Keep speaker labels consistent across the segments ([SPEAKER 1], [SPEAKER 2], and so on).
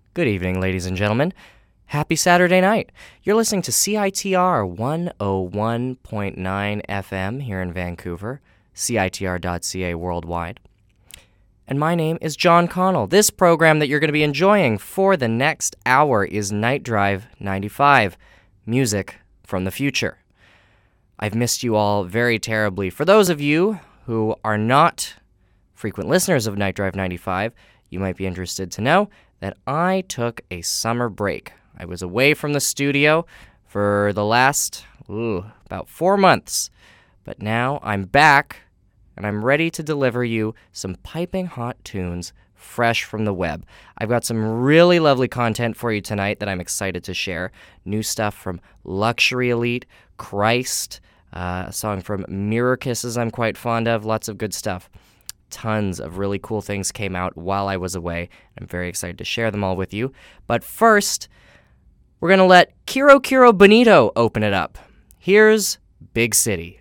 [SPEAKER 1] Good evening, ladies and gentlemen. Happy Saturday night. You're listening to CITR 101.9 FM here in Vancouver, CITR.ca worldwide. And my name is John Connell. This program that you're going to be enjoying for the next hour is Night Drive 95, music from the future. I've missed you all very terribly. For those of you who are not frequent listeners of Night Drive 95, you might be interested to know that I took a summer break. I was away from the studio for the last, about 4 months. But now I'm back, and I'm ready to deliver you some piping hot tunes fresh from the web. I've got some really lovely content for you tonight that I'm excited to share. New stuff from Luxury Elite, Christ, a song from Mirror Kisses I'm quite fond of, lots of good stuff. Tons of really cool things came out while I was away. I'm very excited to share them all with you. But first, we're going to let Kiro Kiro Bonito open it up. Here's Big City.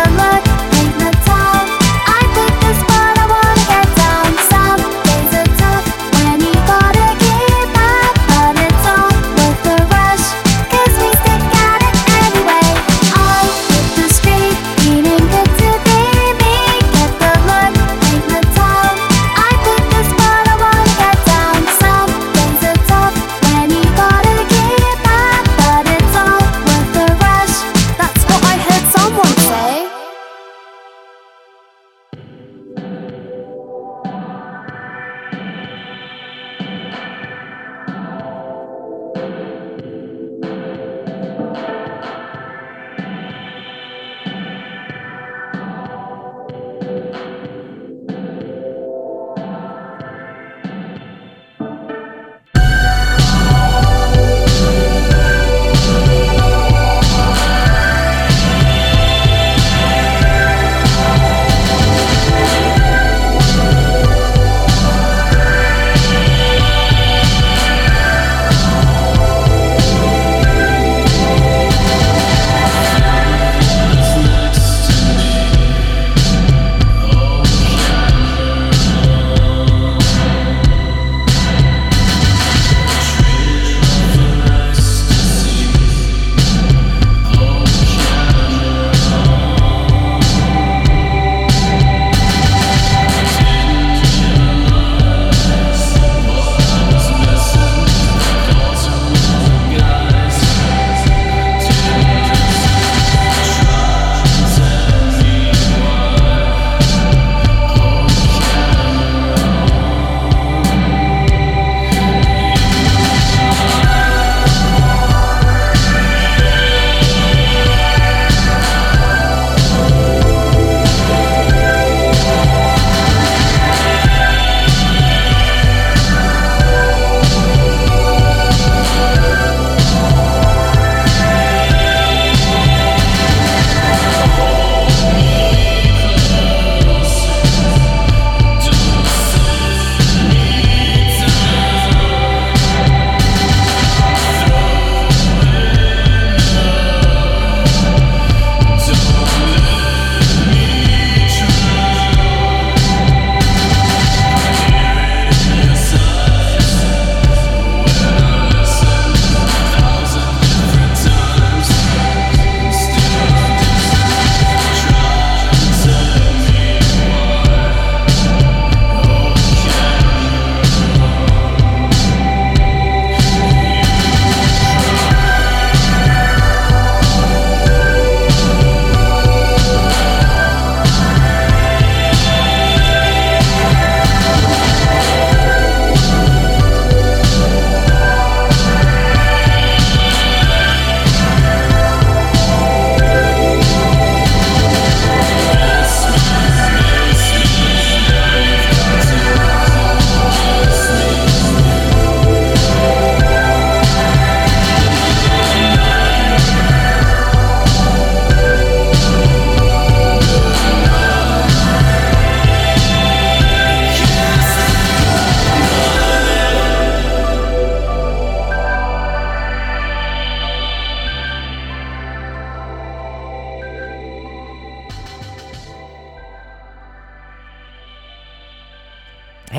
[SPEAKER 2] Some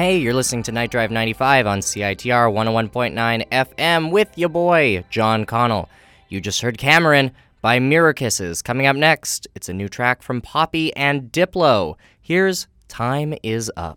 [SPEAKER 1] Hey, you're listening to Night Drive 95 on CITR 101.9 FM with your boy, John Connell. You just heard Cameron by Mirror Kisses. Coming up next, it's a new track from Poppy and Diplo. Here's Time Is Up.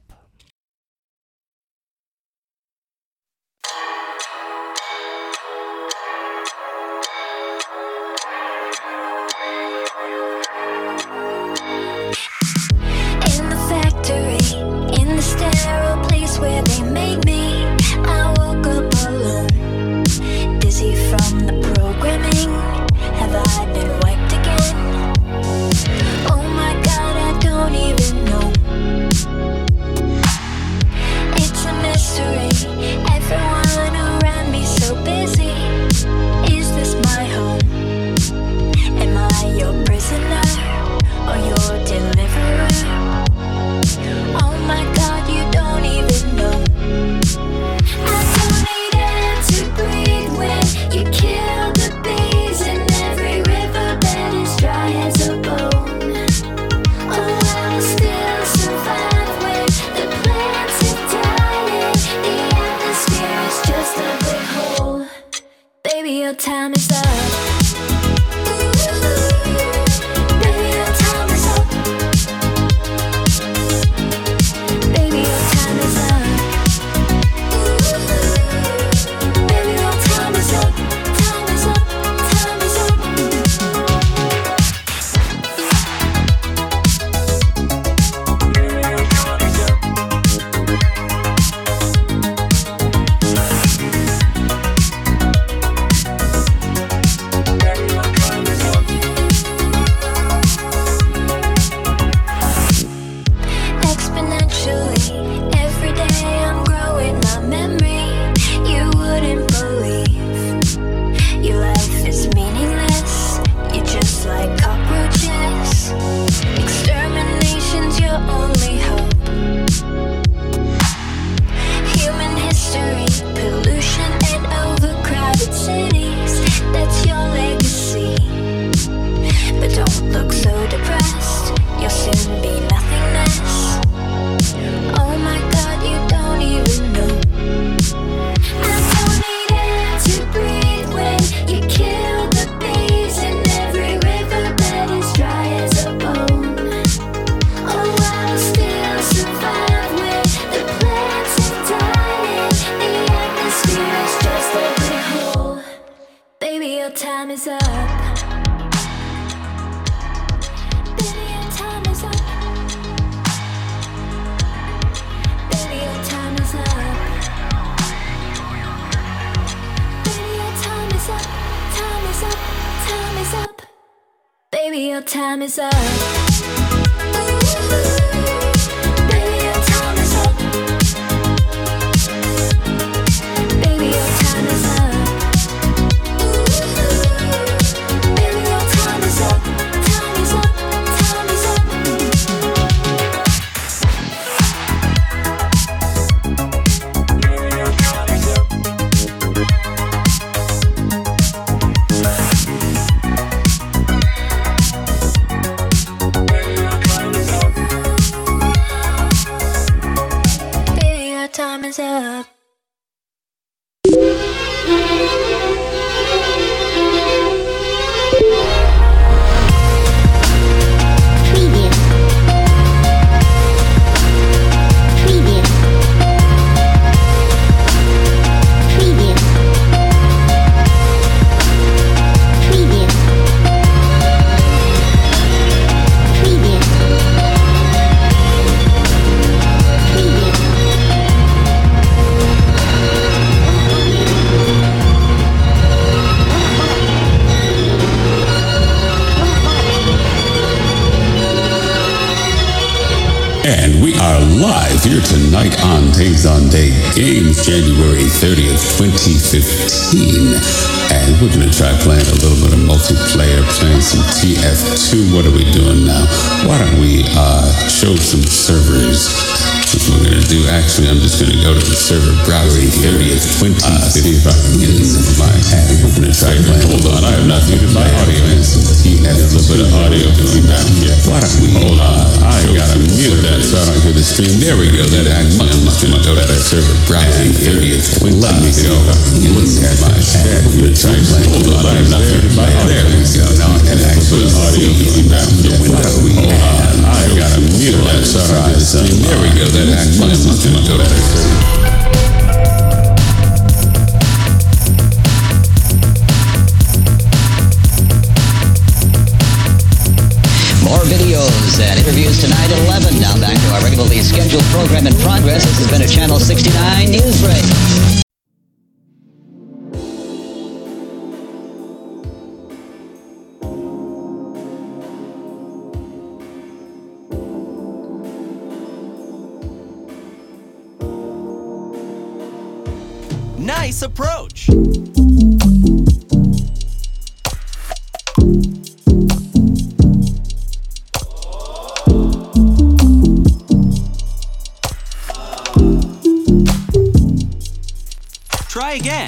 [SPEAKER 2] Where they made me, I woke up alone, dizzy from the programming. Have I been wiped again? Oh my God, I don't even know. It's a mystery, everyone around me so busy. Is this my home? Am I your prisoner or your deliverer? Oh my God, you don't even know. I don't need air to breathe when you kill the bees, and every riverbed is dry as a bone. Oh, I will still survive when the plants have died and the atmosphere is just a big hole. Baby, your time is up. Time is up.
[SPEAKER 3] And we are live here tonight on Days on Day Games, January 30th, 2015. And we're going to try playing a little bit of multiplayer, playing some TF2. What are we doing now? Why don't we show some servers? That's what we're going to do. Actually, I'm just going to go to the server browser 30th, 2015. See if I can get some of my we're going to try playing. Hold on, I have nothing to my audio and some TF2. have a little bit of audio coming down here. Why don't we hold on? I gotta mute that so I don't hear the stream. There we go. That is much better. Server browsing 30th. Let me go. Look at my head. Hold on. There we go. Now I have a little bit of audio coming down here. Why don't we hold on? I gotta mute that so I don't hear the stream. There we go. That is much better.
[SPEAKER 4] More videos and interviews tonight at 11. Now back to our regularly scheduled program in progress. This has been a Channel 69 News Break.
[SPEAKER 5] Nice approach. Try again.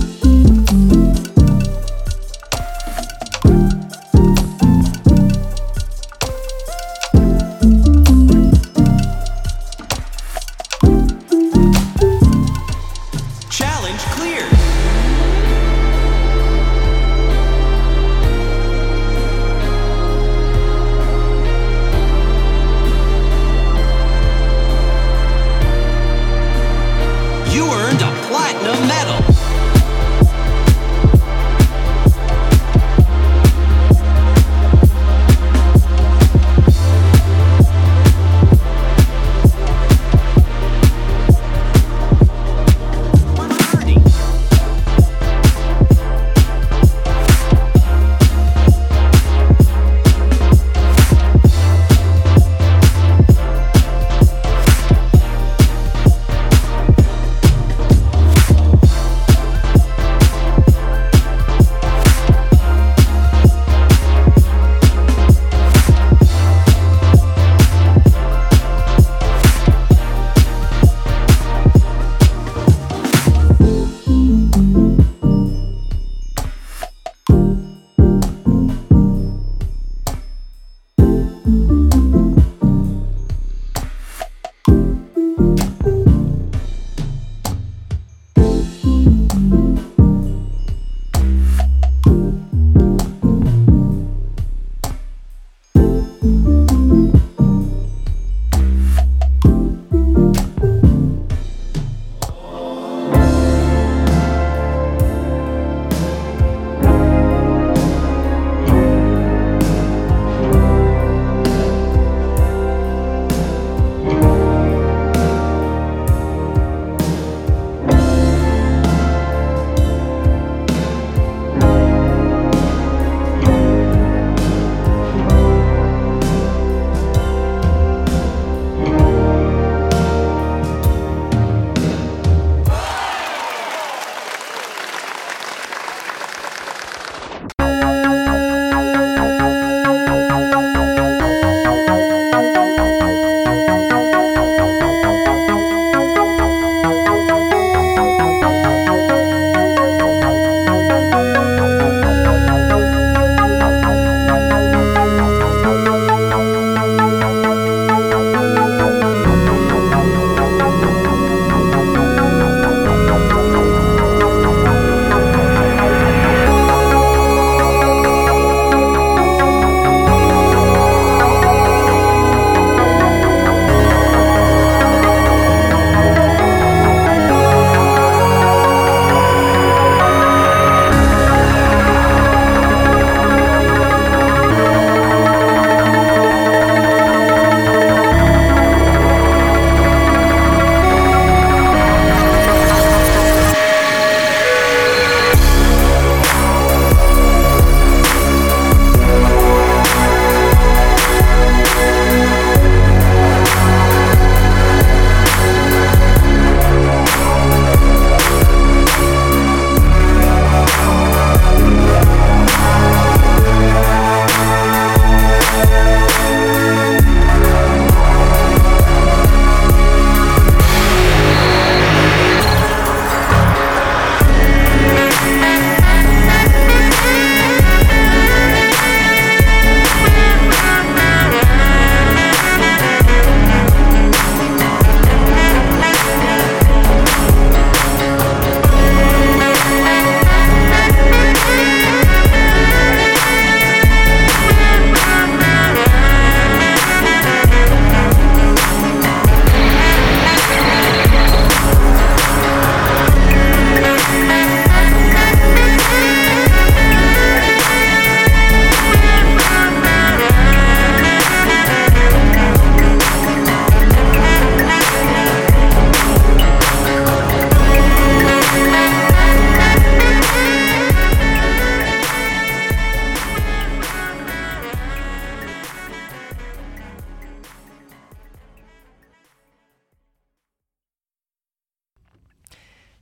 [SPEAKER 5] Challenge cleared. You earned a platinum medal.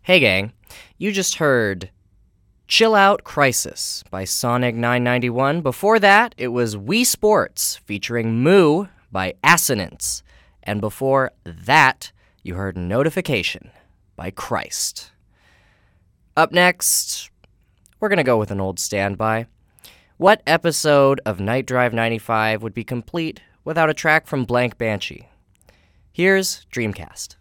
[SPEAKER 1] Hey gang, you just heard Chill Out Crisis by Sonic 991. Before that, it was Wii Sports featuring Moo by Assonance. And before that, you heard Notification by Christ. Up next, we're going to go with an old standby. What episode of Night Drive 95 would be complete without a track from Blank Banshee? Here's Dreamcast.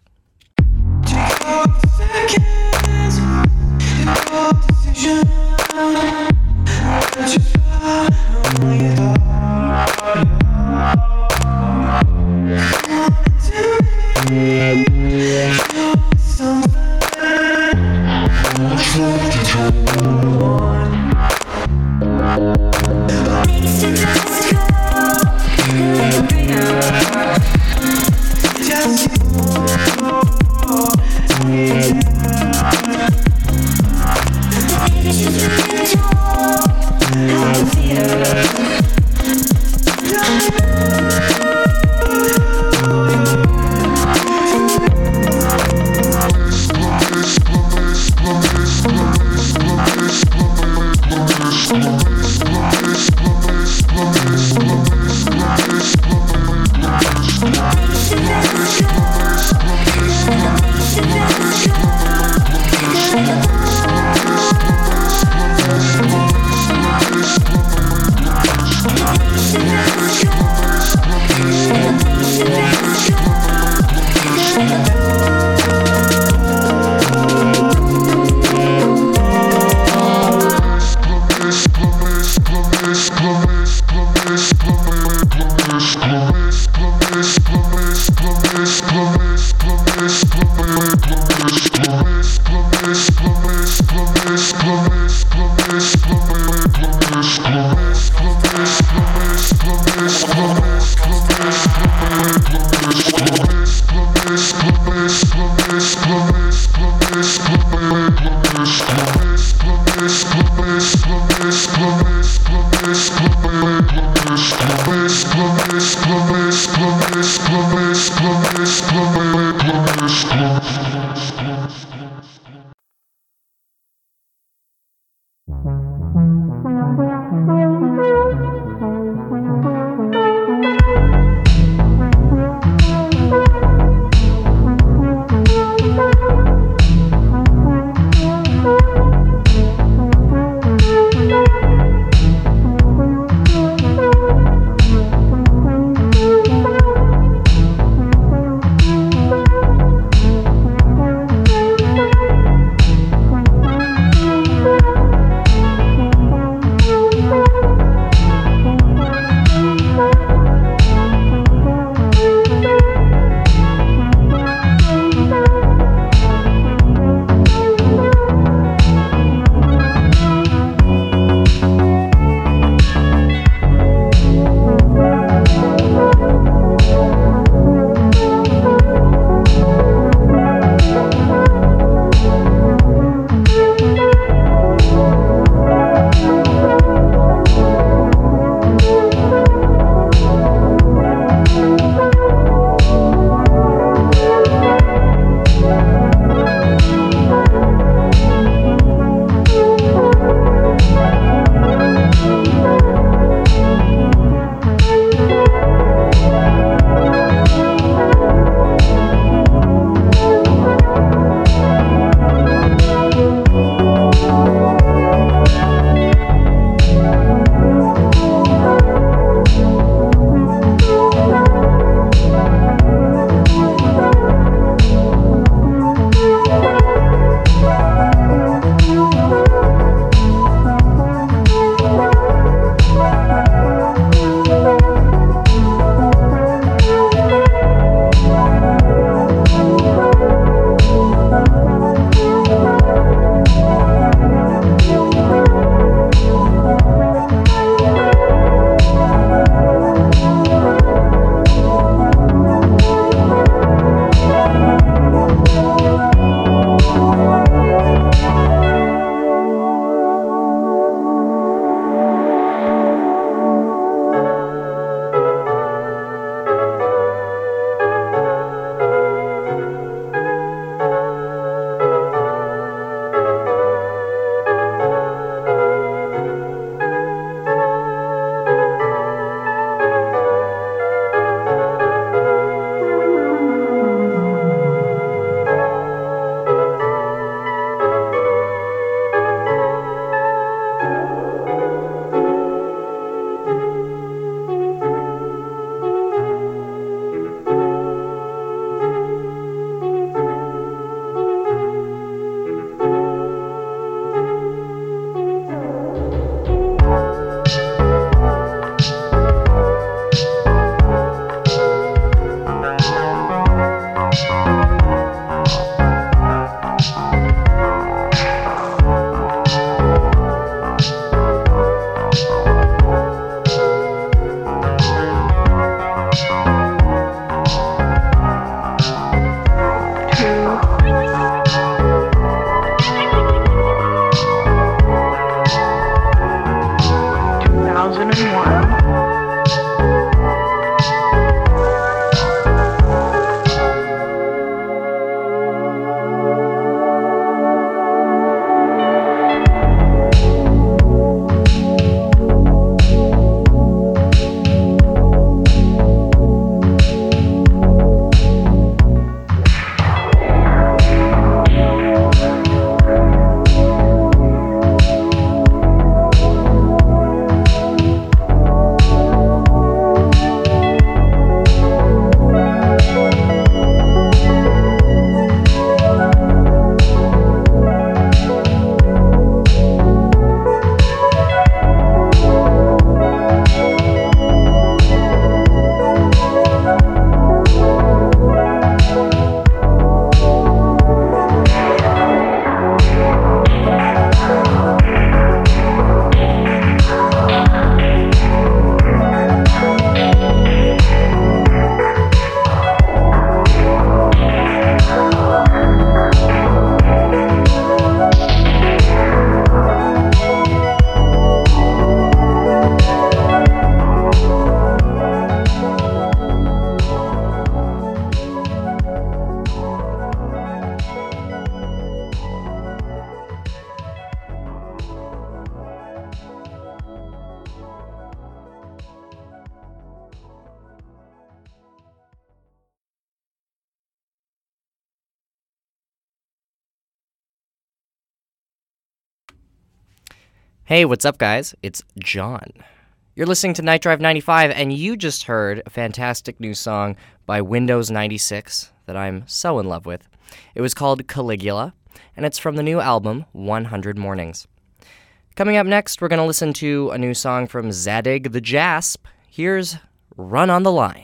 [SPEAKER 1] Hey, what's up, guys? It's John. You're listening to Night Drive 95, and you just heard a fantastic new song by Windows 96 that I'm so in love with. It was called Caligula, and it's from the new album 100 Mornings. Coming up next, we're going to listen to a new song from Zadig the Jasp. Here's Run on the Line.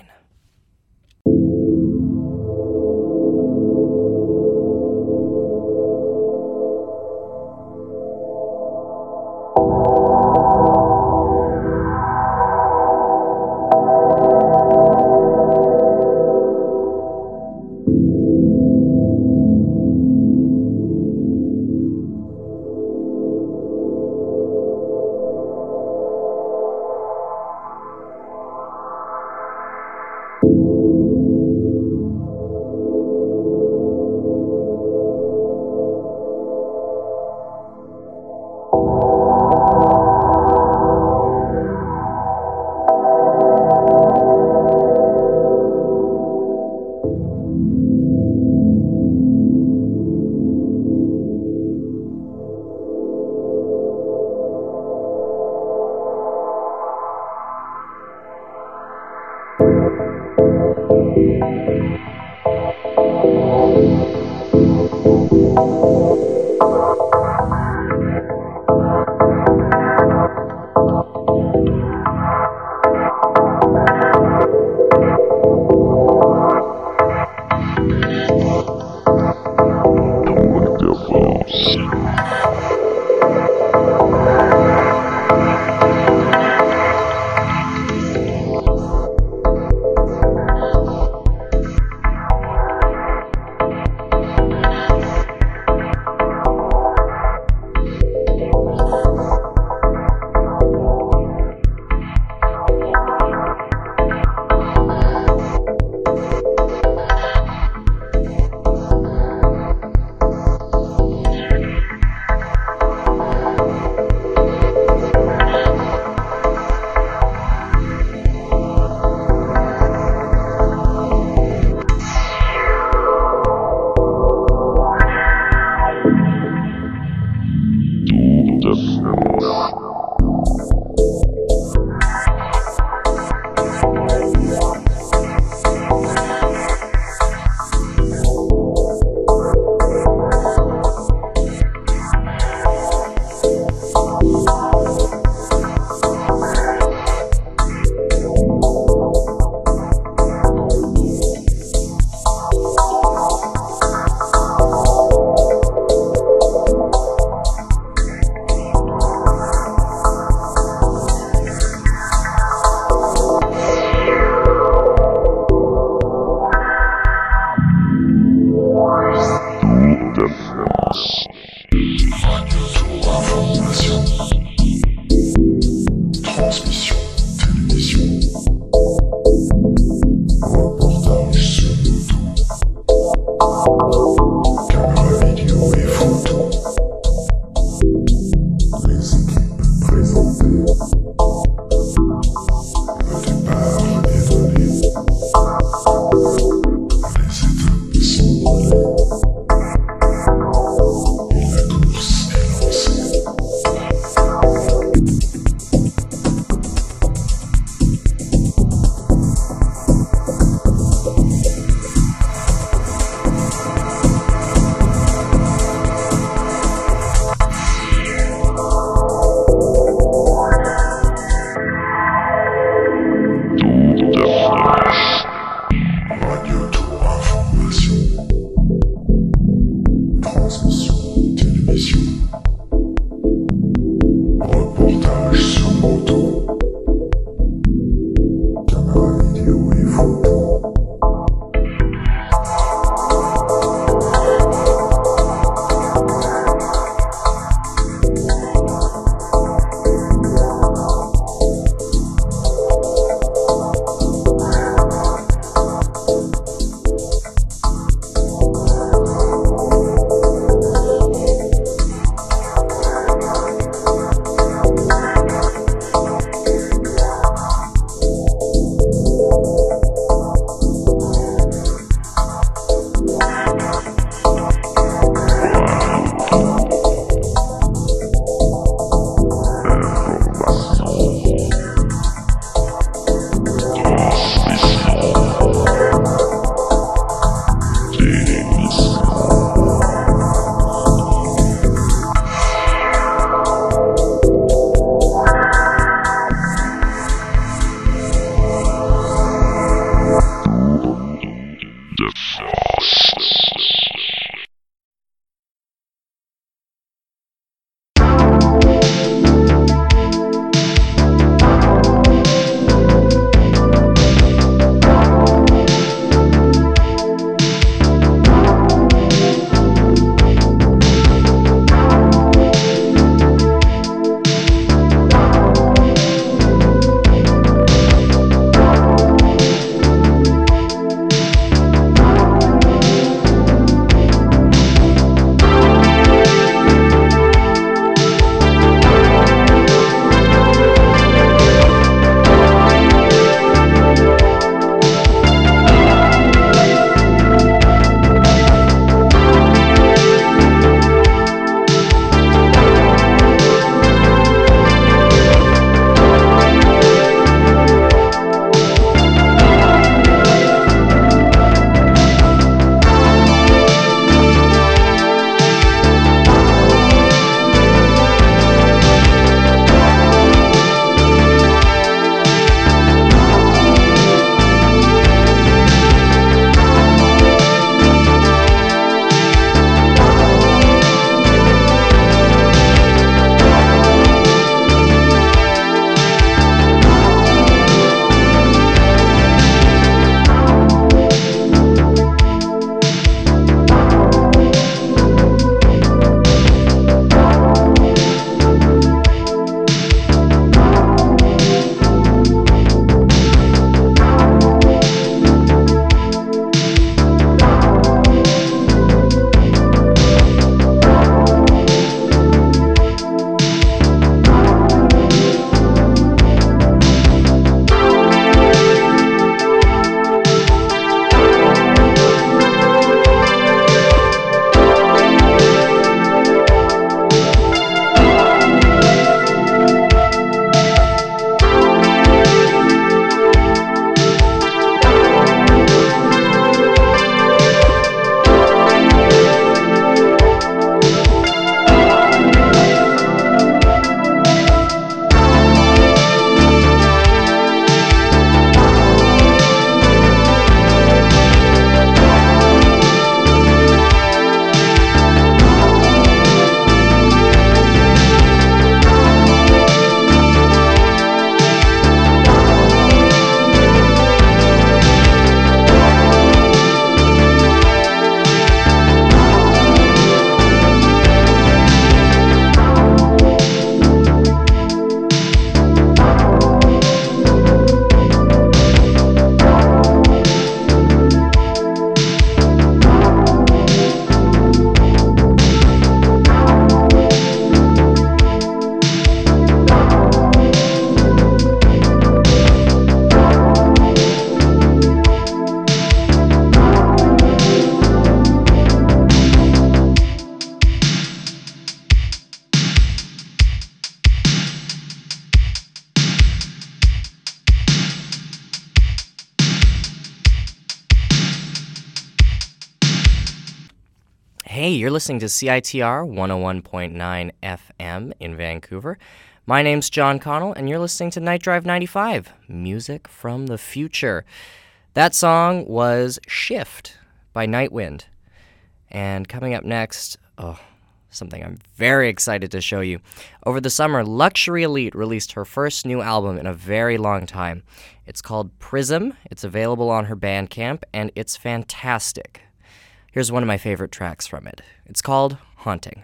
[SPEAKER 1] Hey, you're listening to CITR 101.9 FM in Vancouver. My name's John Connell, and you're listening to Night Drive 95, music from the future. That song was Shift by Nightwind. And coming up next, something I'm very excited to show you. Over the summer, Luxury Elite released her first new album in a very long time. It's called Prism. It's available on her Bandcamp, and it's fantastic. Here's one of my favorite tracks from it. It's called Haunting.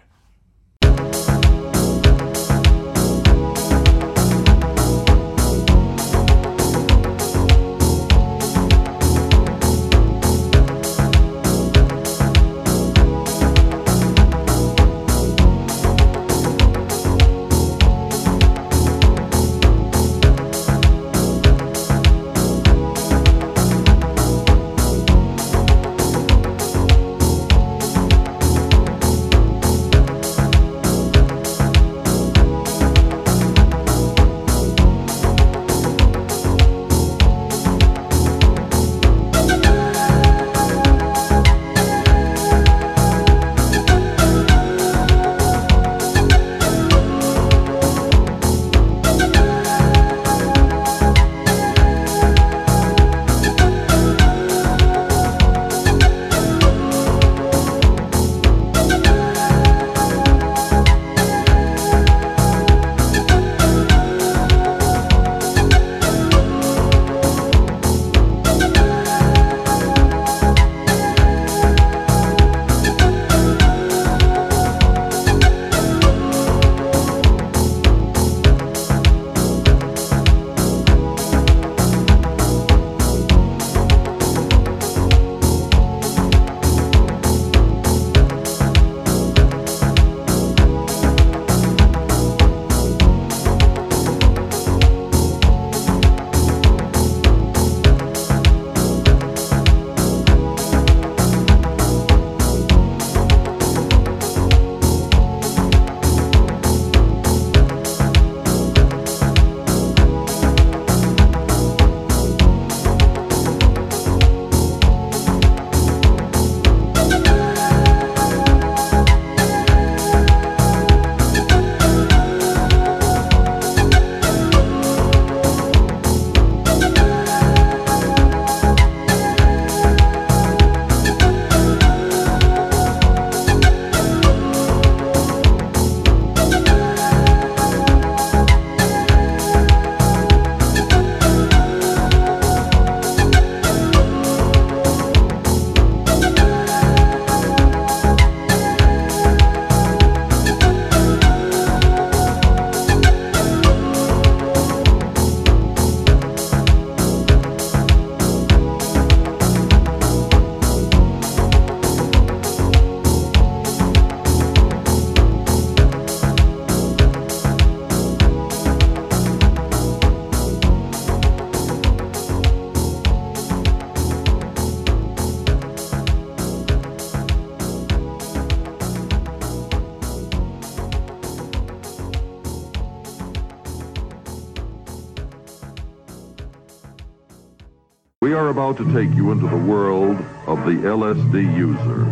[SPEAKER 5] We are about to take you into the world of the LSD user.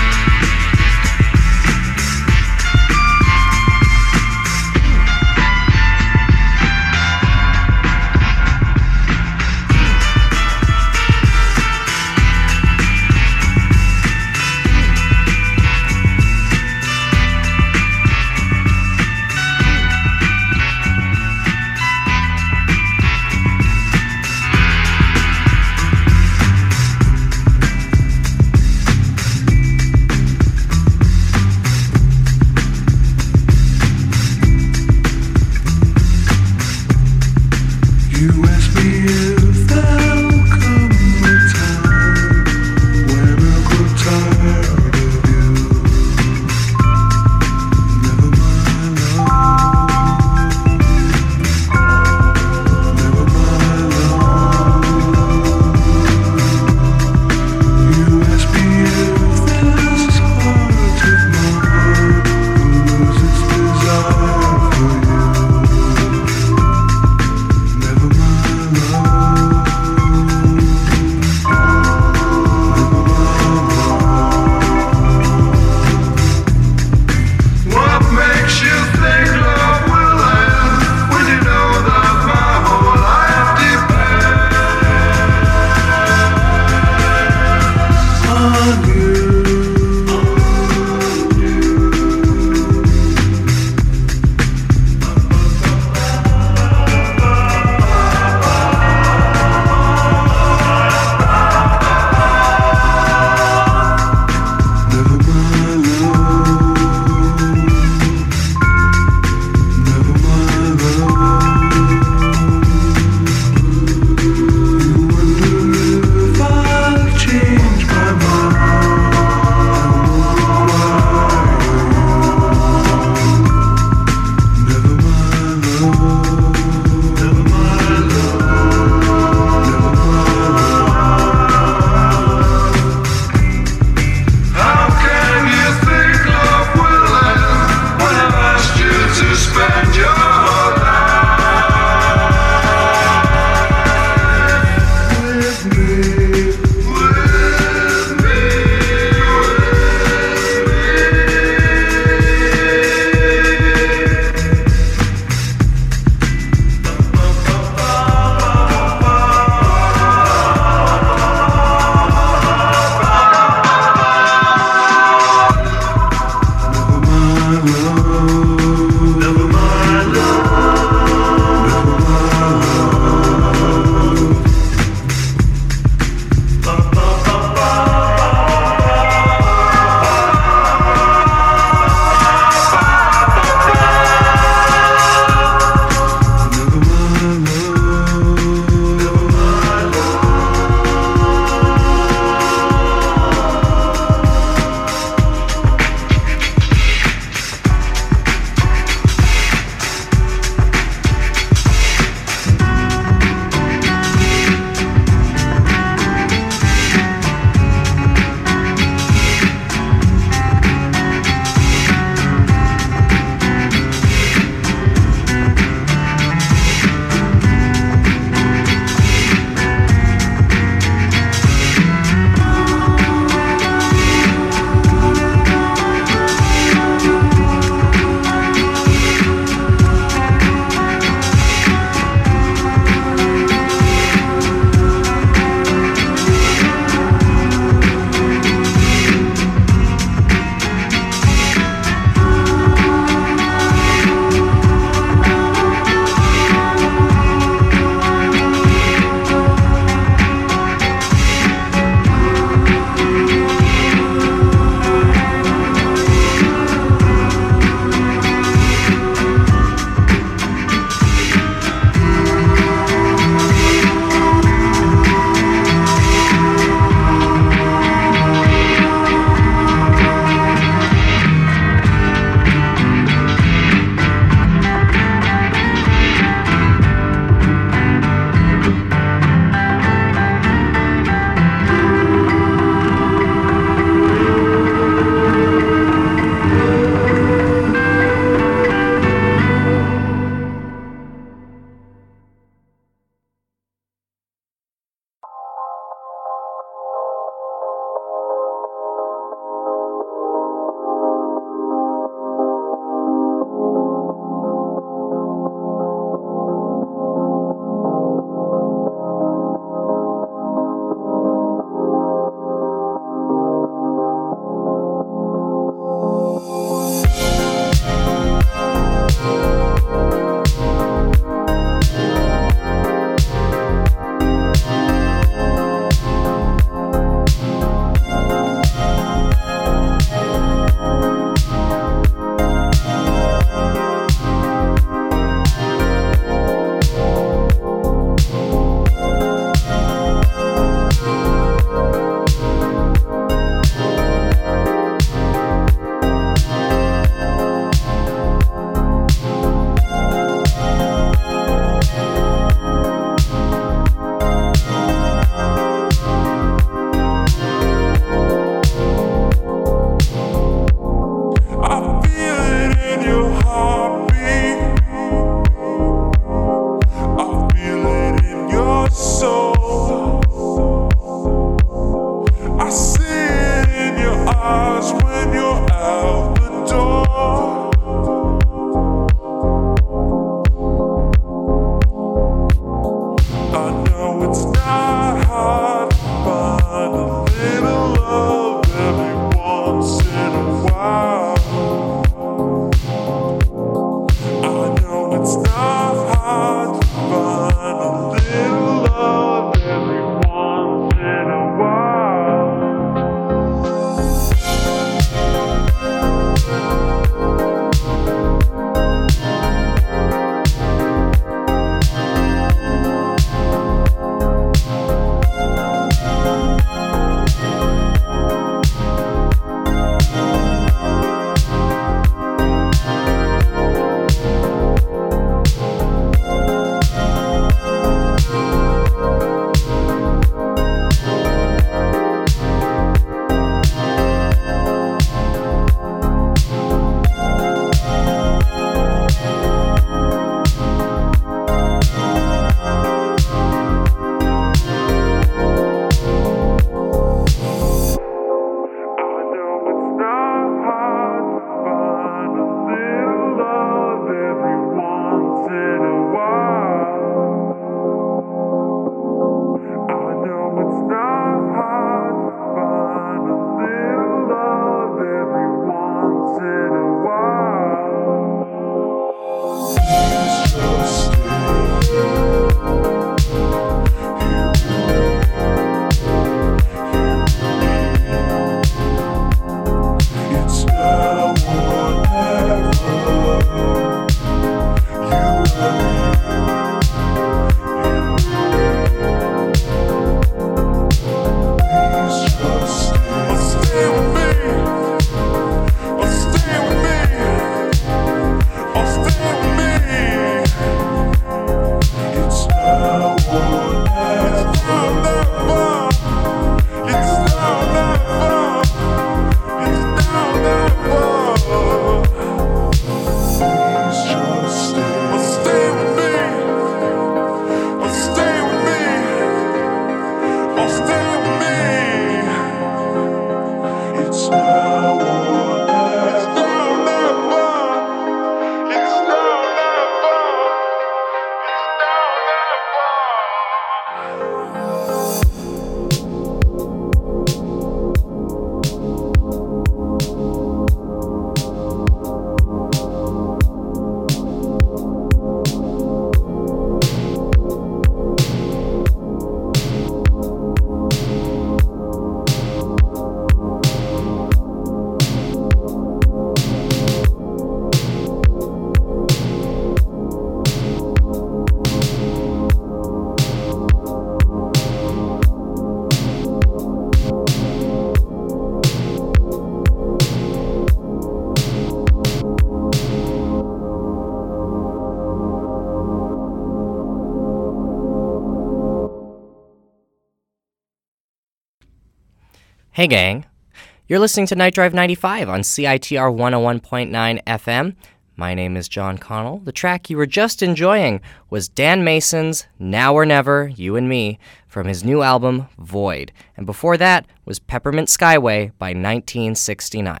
[SPEAKER 1] Hey gang, you're listening to Night Drive 95 on CITR 101.9 FM. My name is John Connell. The track you were just enjoying was Dan Mason's Now or Never, You and Me, from his new album, Void. And before that was Peppermint Skyway by 1969.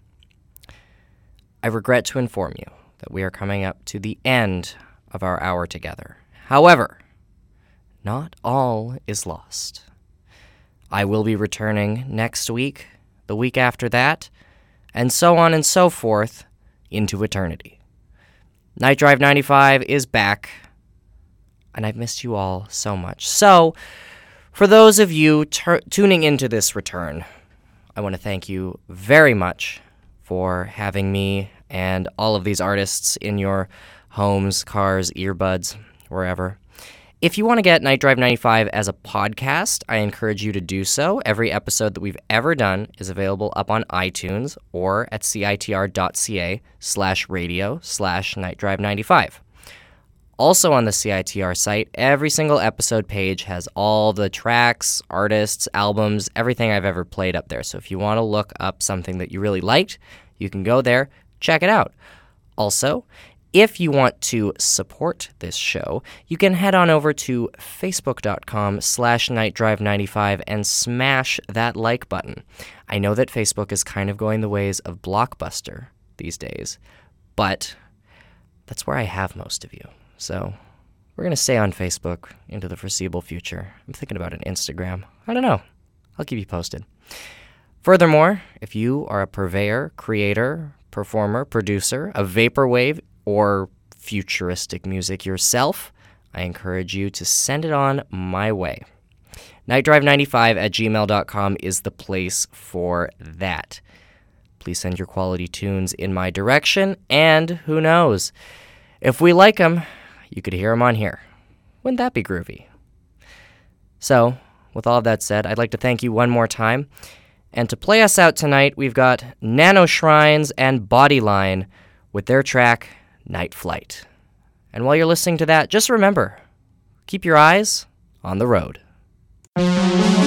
[SPEAKER 1] I regret to inform you that we are coming up to the end of our hour together. However, not all is lost. I will be returning next week, the week after that, and so on and so forth into eternity. Night Drive 95 is back, and I've missed you all so much. So, for those of you tuning into this return, I want to thank you very much for having me and all of these artists in your homes, cars, earbuds, wherever. If you want to get Night Drive 95 as a podcast, I encourage you to do so. Every episode that we've ever done is available up on iTunes or at citr.ca/radio/nightdrive95. Also on the CITR site, every single episode page has all the tracks, artists, albums, everything I've ever played up there. So if you want to look up something that you really liked, you can go there, check it out. Also, if you want to support this show, you can head on over to facebook.com/nightdrive95 and smash that like button. I know that Facebook is kind of going the ways of Blockbuster these days, but that's where I have most of you. So we're going to stay on Facebook into the foreseeable future. I'm thinking about an Instagram. I don't know. I'll keep you posted. Furthermore, if you are a purveyor, creator, performer, producer of vaporwave or futuristic music yourself, I encourage you to send it on my way. nightdrive95@gmail.com is the place for that. Please send your quality tunes in my direction, and who knows, if we like them, you could hear them on here. Wouldn't that be groovy? So, with all of that said, I'd like to thank you one more time. And to play us out tonight, we've got Nano Shrines and Bodyline with their track, Night Flight. And while you're listening to that, just remember, keep your eyes on the road.